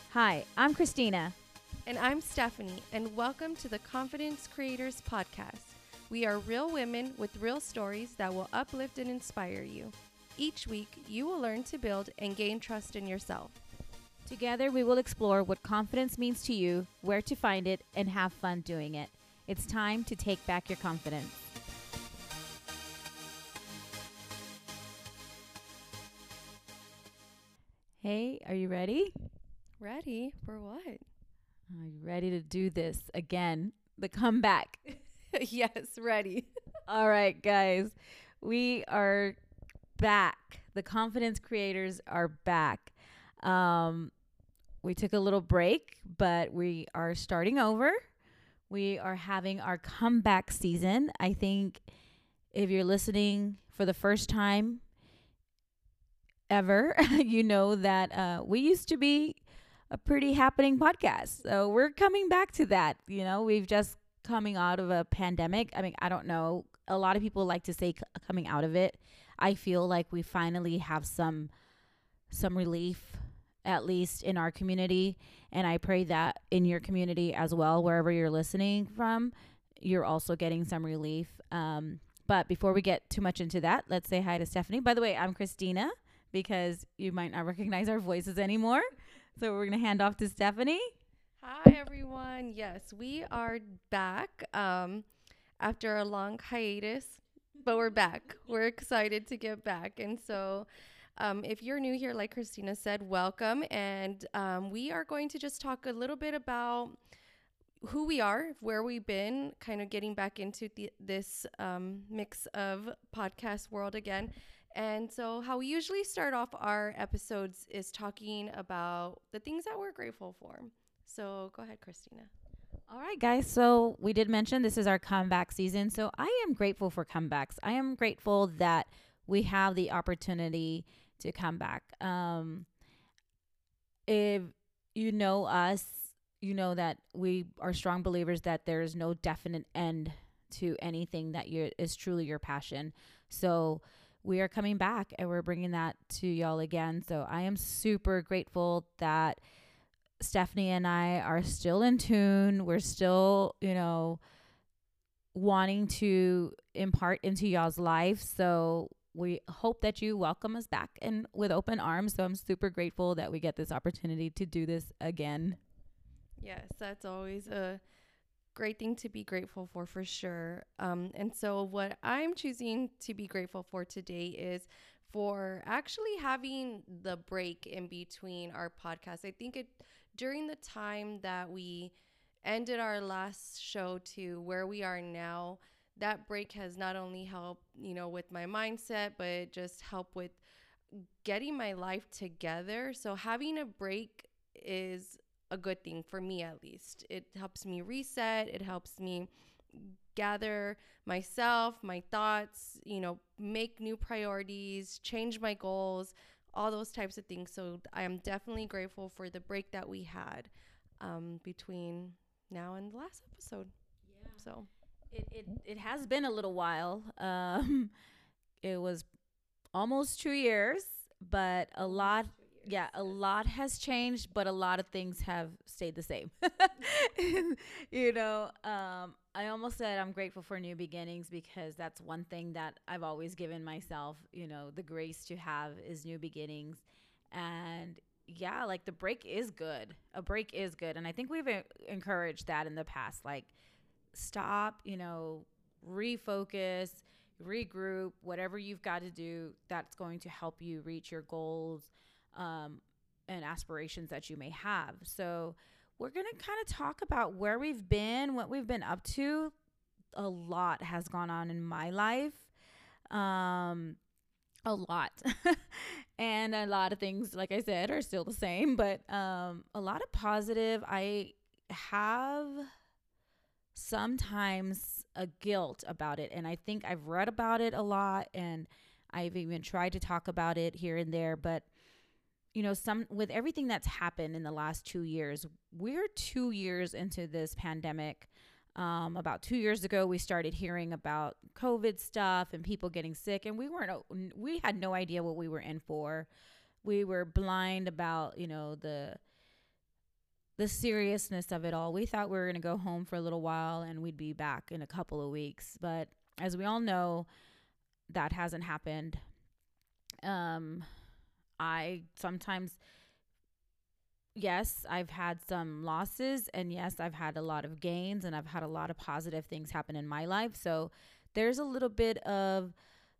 Hi, I'm Christina. And I'm Stephanie, and welcome to the Confidence Creators Podcast. We are real women with real stories that will uplift and inspire you. Each week, you will learn to build and gain trust in yourself. Together, we will explore what confidence means to you, where to find it, and have fun doing it. It's time to take back your confidence. Hey, are you ready? Ready for what? Are you ready to do this again? The comeback. Yes, ready. All right, guys. We are back. The confidence creators are back. We took a little break, but we are starting over. We are having our comeback season. I think if you're listening for the first time ever, you know that we used to be a pretty happening podcast. So we're coming back to that. You know, we've just coming out of a pandemic. I mean, I don't know. A lot of people like to say coming out of it. I feel like we finally have some relief, at least in our community. And I pray that in your community as well, wherever you're listening from, you're also getting some relief. But before we get too much into that, let's say hi to Stephanie. By the way, I'm Christina, because you might not recognize our voices anymore. So we're going to hand off to Stephanie. Hi, everyone. Yes, we are back after a long hiatus, but we're back. We're excited to get back. And so if you're new here, like Christina said, welcome. And we are going to just talk a little bit about who we are, where we've been, kind of getting back into this mix of podcast world again. And so how we usually start off our episodes is talking about the things that we're grateful for. So go ahead, Christina. All right, guys. So we did mention this is our comeback season. So I am grateful for comebacks. I am grateful that we have the opportunity to come back. If you know us, you know that we are strong believers that there is no definite end to anything that is truly your passion. So we are coming back and we're bringing that to y'all again. So I am super grateful that Stephanie and I are still in tune. We're still, wanting to impart into y'all's life. So we hope that you welcome us back and with open arms. So I'm super grateful that we get this opportunity to do this again. Yes, that's always a great thing to be grateful for sure. And so what I'm choosing to be grateful for today is for actually having the break in between our podcast. I think during the time that we ended our last show to where we are now, that break has not only helped, with my mindset, but it just helped with getting my life together. So having a break is a good thing for me, at least. It helps me reset. It helps me gather myself, my thoughts, make new priorities, change my goals, all those types of things. So I am definitely grateful for the break that we had between now and the last episode. Yeah. So it has been a little while. It was almost 2 years, but a lot has changed, but a lot of things have stayed the same. I almost said I'm grateful for new beginnings, because that's one thing that I've always given myself, the grace to have is new beginnings. And yeah, like the break is good. A break is good. And I think we've encouraged that in the past, like stop, refocus, regroup, whatever you've got to do that's going to help you reach your goals and aspirations that you may have. So we're going to kind of talk about where we've been, what we've been up to. A lot has gone on in my life. A lot. And a lot of things, like I said, are still the same, but a lot of positive. I have sometimes a guilt about it, and I think I've read about it a lot, and I've even tried to talk about it here and there, but with everything that's happened in the last 2 years, we're 2 years into this pandemic. About 2 years ago, we started hearing about COVID stuff and people getting sick, and we had no idea what we were in for. We were blind about, the the seriousness of it all. We thought we were going to go home for a little while and we'd be back in a couple of weeks. But as we all know, that hasn't happened. I sometimes, yes, I've had some losses, and yes, I've had a lot of gains, and I've had a lot of positive things happen in my life. So there's a little bit of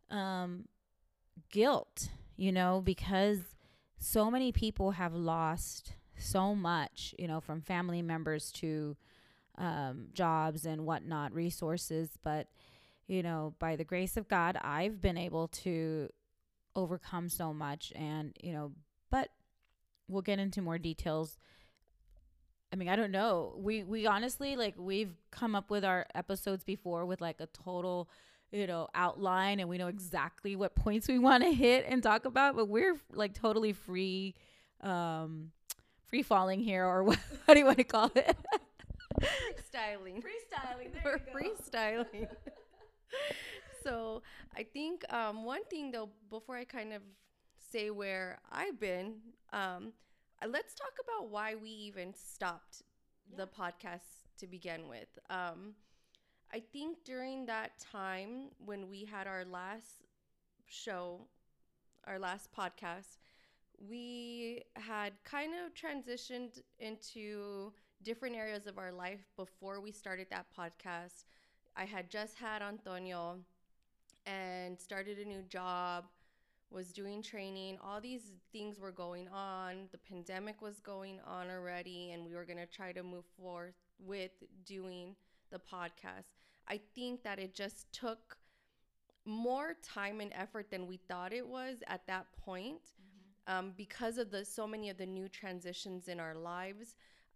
guilt, because so many people have lost so much, from family members to jobs and whatnot, resources. But, by the grace of God, I've been able to overcome so much. And, but we'll get into more details. I mean, I don't know. We honestly, like, we've come up with our episodes before with like a total, outline, and we know exactly what points we want to hit and talk about, but we're like totally free falling here, or what do you want to call it? Freestyling. We're freestyling. So I think one thing though, before I kind of say where I've been, let's talk about why we even stopped the podcast to begin with. I think during that time when we had our last show, our last podcast, we had kind of transitioned into different areas of our life before we started that podcast. I had just had Antonio and started a new job, was doing training. All these things were going on. The pandemic was going on already, and we were going to try to move forward with doing the podcast. I think that it just took more time and effort than we thought it was at that point, because of so many of the new transitions in our lives.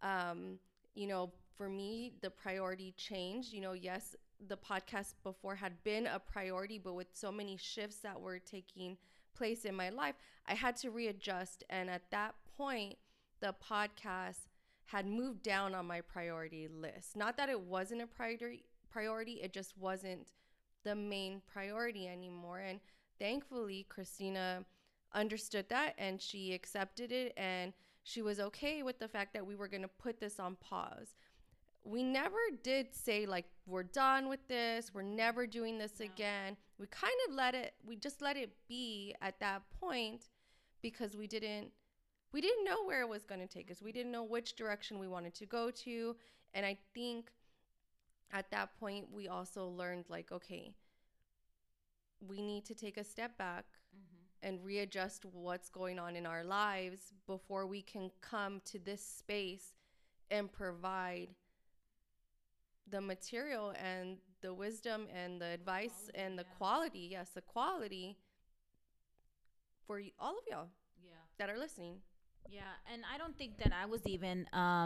For me, the priority changed. Yes, the podcast before had been a priority, but with so many shifts that were taking place in my life, I had to readjust. And at that point, the podcast had moved down on my priority list. Not that it wasn't a priority, it just wasn't the main priority anymore. And thankfully, Christina understood that, and she accepted it, and she was okay with the fact that we were going to put this on pause. We never did say like, we're done with this, we're never doing this again. We kind of just let it be at that point, because we didn't know where it was going to take us. We didn't know which direction we wanted to go to. And I think at that point we also learned, like, okay, we need to take a step back and readjust what's going on in our lives before we can come to this space and provide the material and the wisdom and the advice and the quality, the quality for all of y'all that are listening. Yeah, and I don't think that I was even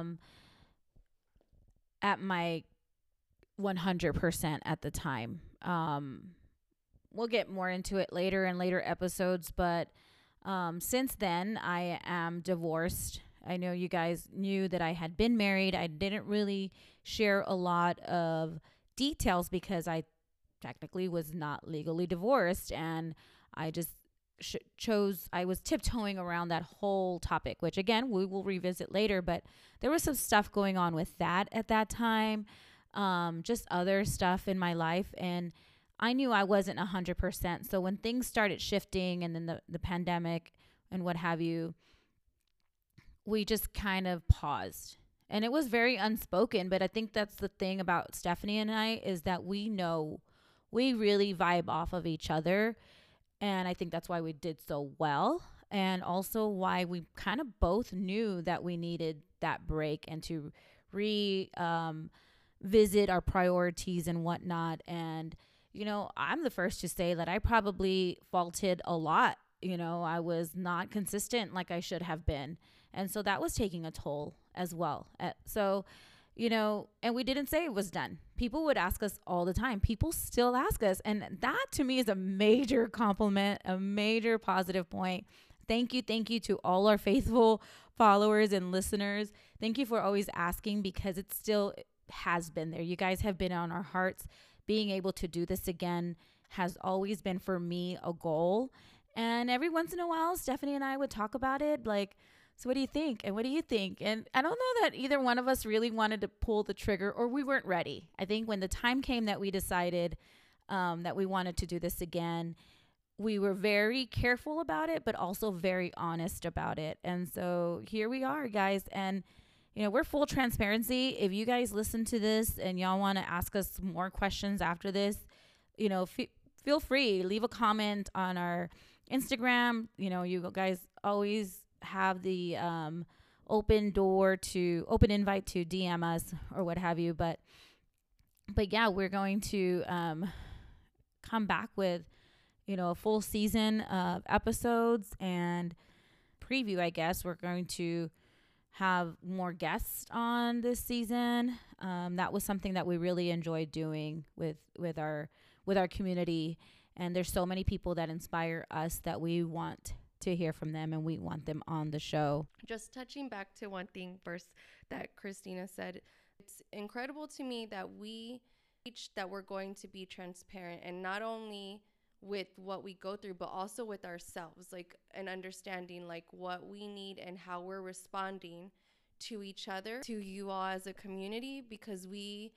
at my 100% at the time. We'll get more into it later in later episodes, but since then I am divorced. I know you guys knew that I had been married. I didn't really share a lot of details because I technically was not legally divorced, and I just I was tiptoeing around that whole topic, which again, we will revisit later, but there was some stuff going on with that at that time, just other stuff in my life, and I knew I wasn't 100%. So when things started shifting, and then the pandemic and what have you, we just kind of paused. And it was very unspoken, but I think that's the thing about Stephanie and I, is that we know we really vibe off of each other. And I think that's why we did so well. And also why we kind of both knew that we needed that break and to visit our priorities and whatnot. And, I'm the first to say that I probably faulted a lot. I was not consistent like I should have been. And so that was taking a toll as well. So, and we didn't say it was done. People would ask us all the time. People still ask us. And that to me is a major compliment, a major positive point. Thank you to all our faithful followers and listeners. Thank you for always asking, because it still has been there. You guys have been on our hearts. Being able to do this again has always been, for me, a goal. And every once in a while, Stephanie and I would talk about it. Like, So what do you think? And what do you think? And I don't know that either one of us really wanted to pull the trigger, or we weren't ready. I think when the time came that we decided that we wanted to do this again, we were very careful about it, but also very honest about it. And so here we are, guys. And, we're full transparency. If you guys listen to this and y'all want to ask us more questions after this, feel free, leave a comment on our Instagram. You guys always have the open invite to DM us or what have you. But yeah, we're going to come back with, a full season of episodes and preview, I guess. We're going to have more guests on this season. That was something that we really enjoyed doing with our community. And there's so many people that inspire us that we want to hear from them, and we want them on the show. Just touching back to one thing first that Christina said, it's incredible to me that we're going to be transparent, and not only with what we go through, but also with ourselves, like, and understanding like what we need and how we're responding to each other, to you all as a community, because we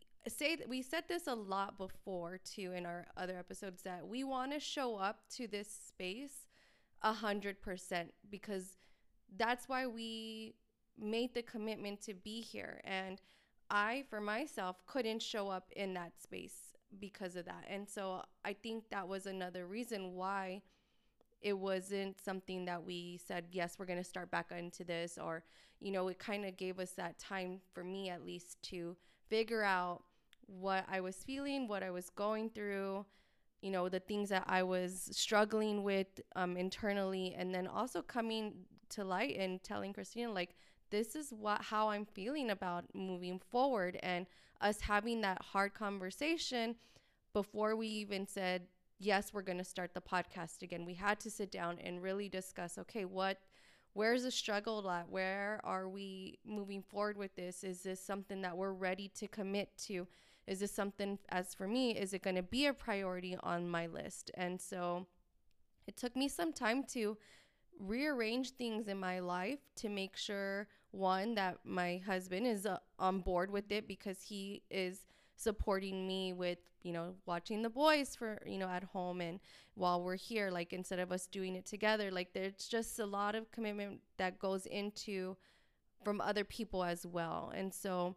said this a lot before too in our other episodes, that we want to show up to this space 100%, because that's why we made the commitment to be here. And I, for myself, couldn't show up in that space because of that. And so I think that was another reason why it wasn't something that we said, yes, we're going to start back into this, or, it kind of gave us that time, for me at least, to figure out what I was feeling, what I was going through, the things that I was struggling with internally, and then also coming to light and telling Christina, like, this is how I'm feeling about moving forward, and us having that hard conversation before we even said, yes, we're going to start the podcast again. We had to sit down and really discuss, okay, where's the struggle at? Where are we moving forward with this? Is this something that we're ready to commit to? Is this something, as for me, is it going to be a priority on my list? And so it took me some time to rearrange things in my life to make sure, one, that my husband is on board with it, because he is supporting me with, watching the boys for, at home, and while we're here, like, instead of us doing it together, like, there's just a lot of commitment that goes into from other people as well. And so,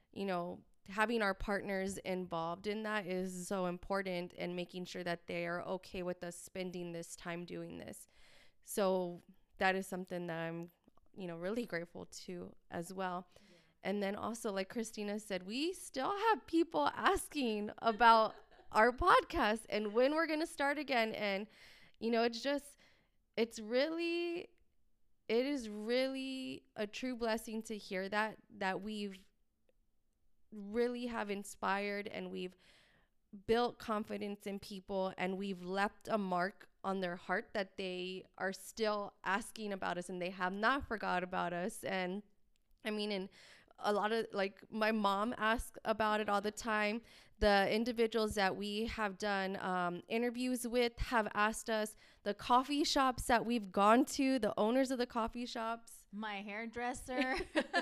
having our partners involved in that is so important, and making sure that they are okay with us spending this time doing this. So that is something that I'm, really grateful to as well. Yeah. And then also, like Christina said, we still have people asking about our podcast and when we're going to start again. And, it is really a true blessing to hear that we've really have inspired, and we've built confidence in people, and we've left a mark on their heart, that they are still asking about us and they have not forgot about us. And I mean, and a lot of, like, my mom asks about it all the time. The individuals that we have done interviews with have asked us. The coffee shops that we've gone to, the owners of the coffee shops, my hairdresser,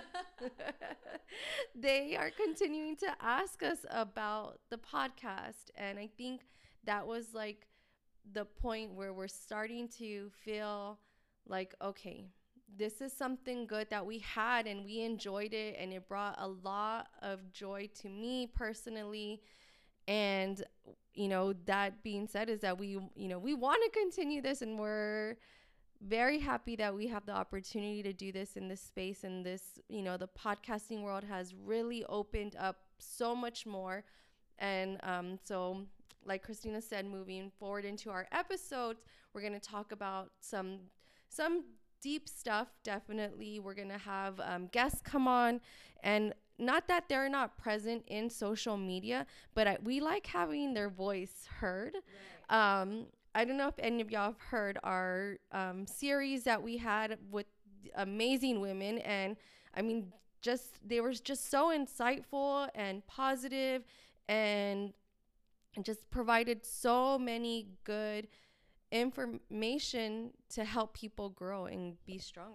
they are continuing to ask us about the podcast. And I think that was like the point where we're starting to feel like, okay, this is something good that we had, and we enjoyed it, and it brought a lot of joy to me personally. And that being said, is that we want to continue this, and we're very happy that we have the opportunity to do this in this space. And this, the podcasting world has really opened up so much more. And so, like Christina said, moving forward into our episodes, we're going to talk about some deep stuff. Definitely, we're going to have guests come on, and not that they're not present in social media, but we like having their voice heard. Right. I don't know if any of y'all have heard our series that we had with amazing women, and I mean, they were just so insightful and positive, and just provided so many good information to help people grow and be stronger.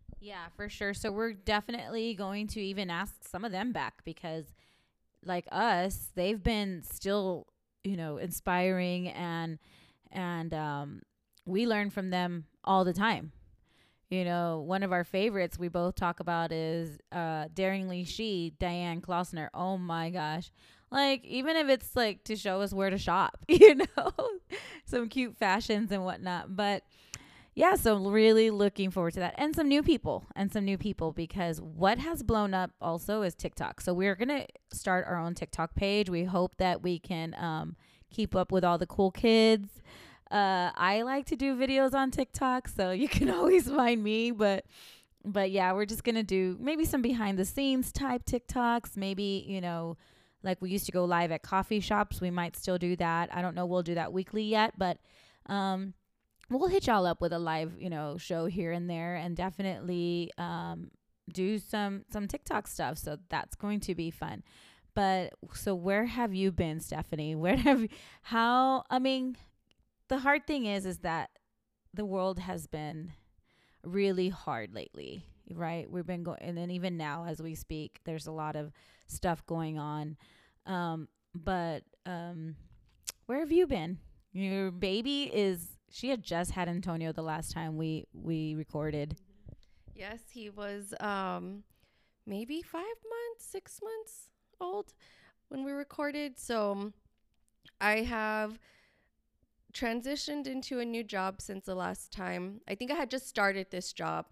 Yeah, for sure. So we're definitely going to even ask some of them back because like us, they've been still, inspiring and we learn from them all the time. One of our favorites we both talk about is Daringly She, Diane Klossner. Oh my gosh. Like, even if it's like to show us where to shop, some cute fashions and whatnot. But yeah, so really looking forward to that. And some new people because what has blown up also is TikTok. So we're going to start our own TikTok page. We hope that we can keep up with all the cool kids. I like to do videos on TikTok, so you can always find me. But yeah, we're just gonna do maybe some behind the scenes type TikToks. Maybe like we used to go live at coffee shops. We might still do that. I don't know. We'll do that weekly yet, but we'll hit y'all up with a live show here and there, and definitely do some TikTok stuff. So that's going to be fun. But so where have you been, Stephanie? Where have you, how? I mean, the hard thing is that the world has been really hard lately, right? We've been going, and then even now as we speak, there's a lot of stuff going on. But where have you been? Your baby she had just had Antonio the last time we recorded. Yes, he was maybe 5 months, 6 months old when we recorded. So I have transitioned into a new job since the last time. I think I had just started this job.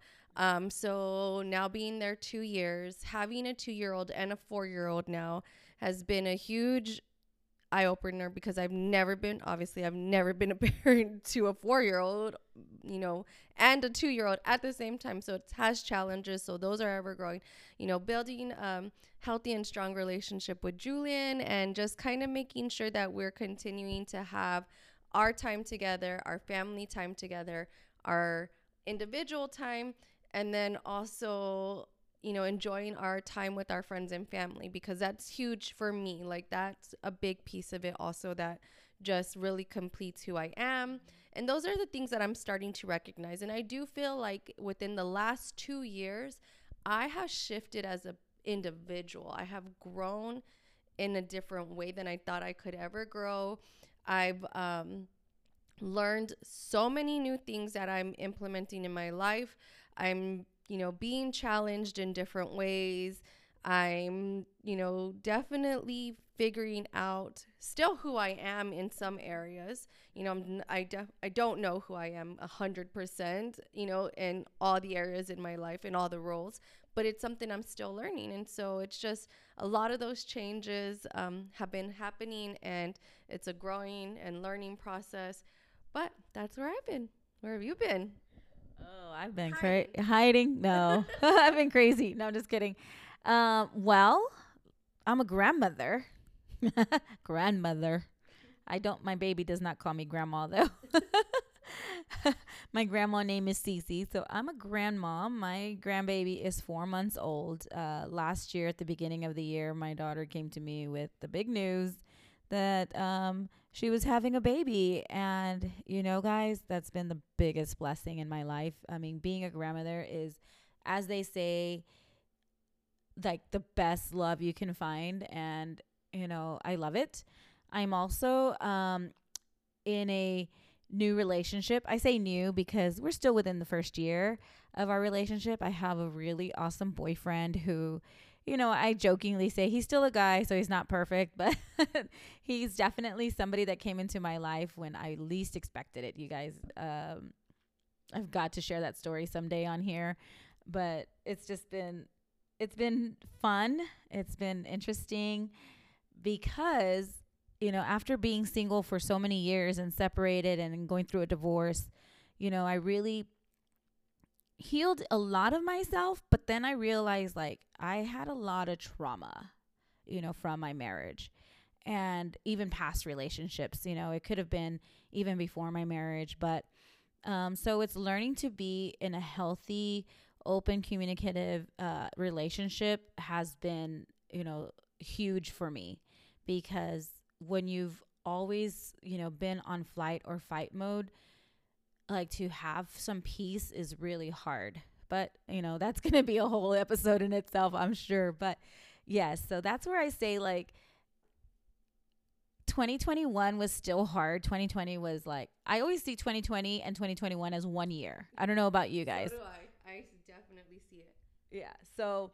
So now being there 2 years, having a 2-year-old and a 4-year-old now has been a huge eye opener because I've never been a parent to a 4-year-old, and a 2-year-old at the same time. So it has challenges. So those are ever growing, building healthy and strong relationship with Julian and just kind of making sure that we're continuing to have our time together, our family time together, our individual time, and then also, enjoying our time with our friends and family, because that's huge for me. Like, that's a big piece of it also that just really completes who I am. And those are the things that I'm starting to recognize. And I do feel like within the last 2 years, I have shifted as an individual. I have grown in a different way than I thought I could ever grow. I've learned so many new things that I'm implementing in my life. I'm, being challenged in different ways. I'm, definitely figuring out still who I am in some areas. I don't know who I am 100%, in all the areas in my life, in all the roles, but it's something I'm still learning. And so it's just a lot of those changes have been happening, and it's a growing and learning process. But that's where I've been. Where have you been? Oh, I've been hiding. No, I've been crazy. No, just kidding. Well, I'm a grandmother. Grandmother. My baby does not call me grandma though. My grandma name is Cece, so I'm a grandmom. My grandbaby is 4 months old. Last year at the beginning of the year, my daughter came to me with the big news that she was having a baby. And, guys, that's been the biggest blessing in my life. I mean, being a grandmother is, as they say, like the best love you can find. And, I love it. I'm also in a new relationship. I say new because we're still within the first year of our relationship. I have a really awesome boyfriend who, I jokingly say he's still a guy, so he's not perfect, but he's definitely somebody that came into my life when I least expected it. You guys, I've got to share that story someday on here, but it's been fun. It's been interesting because, after being single for so many years and separated and going through a divorce, I really healed a lot of myself, but then I realized like I had a lot of trauma, from my marriage and even past relationships. It could have been even before my marriage, but so it's learning to be in a healthy, open, communicative relationship has been, huge for me, because when you've always, been on flight or fight mode, like to have some peace is really hard. but that's going to be a whole episode in itself, I'm sure. But yes, so that's where I say, like, 2021 was still hard. 2020 was like, I always see 2020 and 2021 as one year. I don't know about you guys. So do I definitely see it. Yeah. So,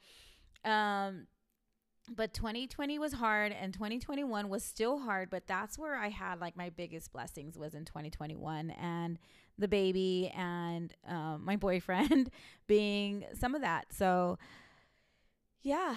but 2020 was hard and 2021 was still hard, but that's where I had like my biggest blessings was in 2021, and the baby and my boyfriend being some of that. So yeah,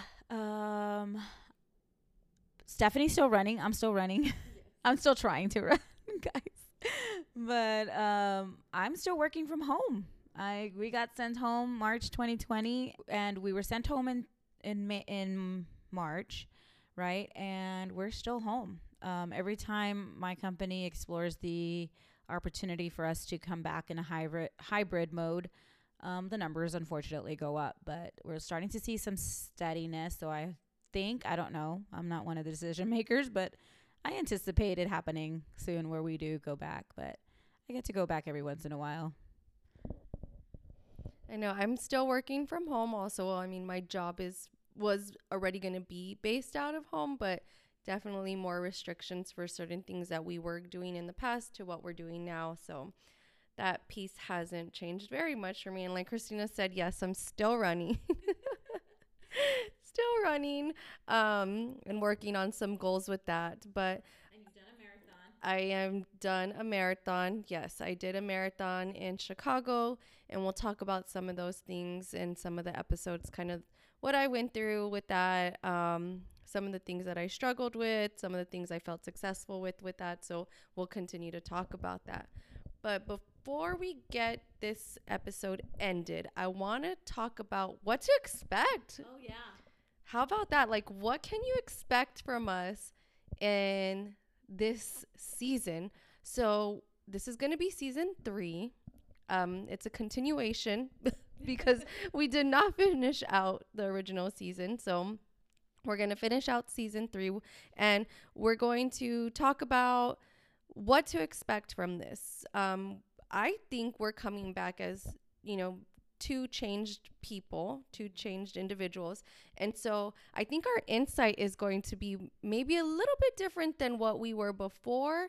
Stephanie's still running. I'm still running. Yes. I'm still trying to run, guys. But I'm still working from home. We got sent home March 2020, and we were sent home in March, right? And we're still home. Every time my company explores the opportunity for us to come back in a hybrid mode, the numbers unfortunately go up. But we're starting to see some steadiness. So I don't know, I'm not one of the decision makers, but I anticipate it happening soon where we do go back. But I get to go back every once in a while. I know I'm still working from home also. I mean, my job was already going to be based out of home, but definitely more restrictions for certain things that we were doing in the past to what we're doing now. So that piece hasn't changed very much for me. And like Christina said, yes, I'm still running. And working on some goals with that. But and you've done a marathon. I am done a marathon. Yes, I did a marathon in Chicago, and we'll talk about some of those things in some of the episodes, kind of what I went through with that, some of the things that I struggled with, some of the things I felt successful with that. So we'll continue to talk about that. But before we get this episode ended, I want to talk about what to expect. Oh, yeah. How about that? Like, what can you expect from us in this season? So this is going to be season 3. It's a continuation because we did not finish out the original season. So we're going to finish out season 3, and we're going to talk about what to expect from this. I think we're coming back as, two changed people, two changed individuals. And so I think our insight is going to be maybe a little bit different than what we were before.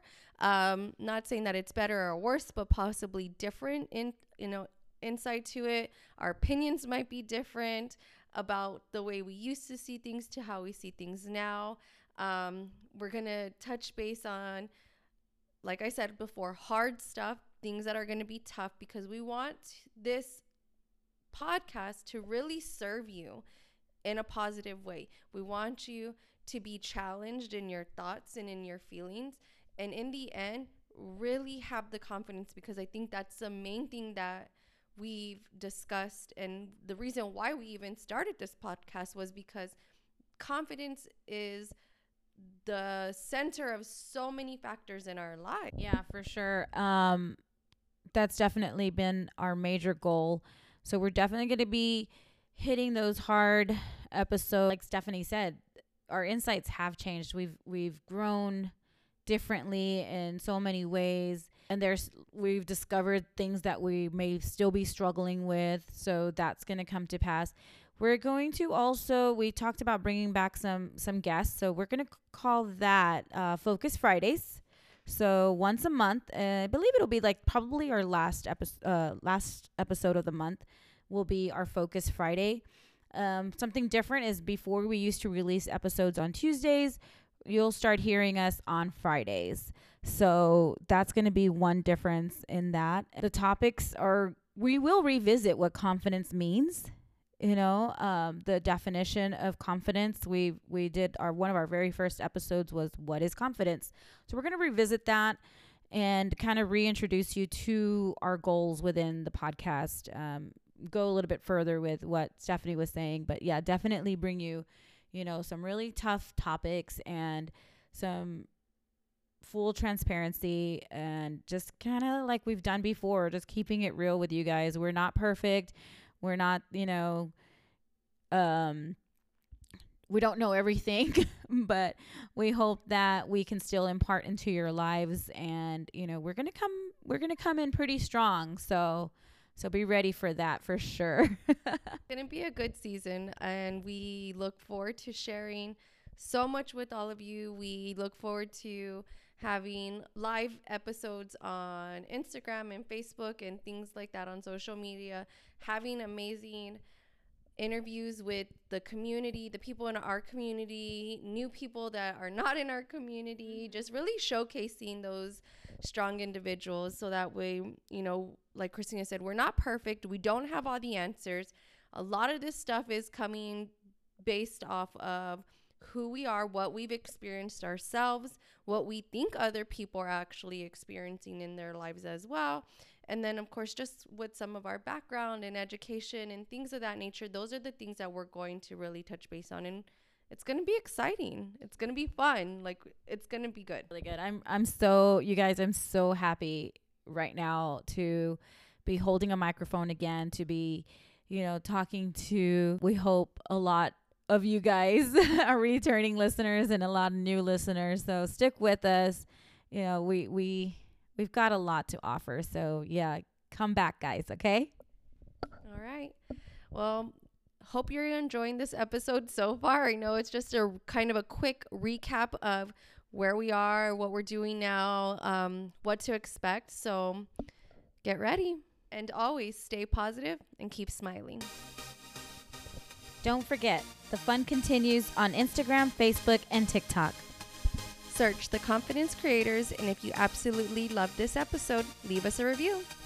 Not saying that it's better or worse, but possibly different in, insight to it. Our opinions might be different about the way we used to see things to how we see things now. We're going to touch base on, like I said before, hard stuff, things that are going to be tough, because we want this podcast to really serve you in a positive way. We want you to be challenged in your thoughts and in your feelings, and in the end really have the confidence, because I think that's the main thing that we've discussed, and the reason why we even started this podcast was because confidence is the center of so many factors in our life. Yeah, for sure. That's definitely been our major goal. So we're definitely going to be hitting those hard episodes. Like Stephanie said, our insights have changed. We've grown differently in so many ways, and we've discovered things that we may still be struggling with. So that's going to come to pass. We're going to also, we talked about bringing back some guests. So we're going to call that Focus Fridays. So once a month, I believe it'll be like probably our last episode of the month will be our Focus Friday. Something different is before we used to release episodes on Tuesdays, you'll start hearing us on Fridays. So that's going to be one difference in that. The topics are, we will revisit what confidence means. The definition of confidence. We did one of our very first episodes was what is confidence. So we're going to revisit that and kind of reintroduce you to our goals within the podcast. Go a little bit further with what Stephanie was saying, but yeah, definitely bring you, some really tough topics and some full transparency, and just kind of like we've done before, just keeping it real with you guys. We're not perfect. We're not, we don't know everything, but we hope that we can still impart into your lives. And, we're going to come in pretty strong. So So be ready for that for sure. It's going to be a good season, and we look forward to sharing so much with all of you. We look forward to having live episodes on Instagram and Facebook and things like that on social media, having amazing interviews with the community, the people in our community, new people that are not in our community, just really showcasing those strong individuals so that way, you know, like Christina said, we're not perfect. We don't have all the answers. A lot of this stuff is coming based off of who we are, what we've experienced ourselves, what we think other people are actually experiencing in their lives as well. And then, of course, just with some of our background and education and things of that nature, those are the things that we're going to really touch base on. And it's going to be exciting. It's going to be fun. Like, it's going to be good. Really good. I'm so, you guys, I'm so happy right now to be holding a microphone again, to be, you know, talking to, we hope, a lot of you guys are returning listeners and a lot of new listeners. So stick with us. You know, we've got a lot to offer. So yeah, come back, guys. Okay. All right. Well, hope you're enjoying this episode so far. I know it's just a kind of a quick recap of where we are, what we're doing now, what to expect. So get ready, and always stay positive and keep smiling. Don't forget, the fun continues on Instagram, Facebook, and TikTok. Search The Confidence Creators, and if you absolutely loved this episode, leave us a review.